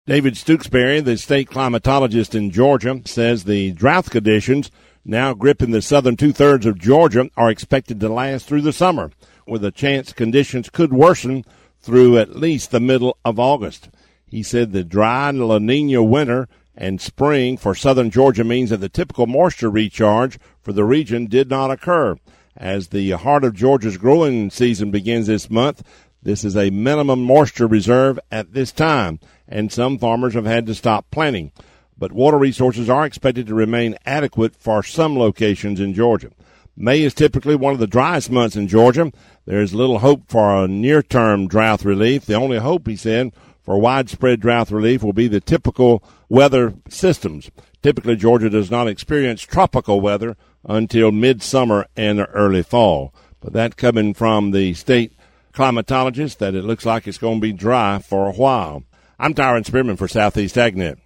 David Stooksbury, the state climatologist in Georgia, says the drought conditions now gripping the southern two-thirds of Georgia are expected to last through the summer, with a chance conditions could worsen through at least the middle of August. He said the dry La Nina winter and spring for southern Georgia means that the typical moisture recharge for the region did not occur. As the heart of Georgia's growing season begins this month, this is a minimum moisture reserve at this time, and some farmers have had to stop planting. But water resources are expected to remain adequate for some locations in Georgia. May is typically one of the driest months in Georgia. There is little hope for a near-term drought relief. The only hope, he said, for widespread drought relief will be the typical weather systems. Typically, Georgia does not experience tropical weather until midsummer and early fall. But that coming from the state climatologist, that it looks like it's going to be dry for a while. I'm Tyron Spearman for Southeast AgNet.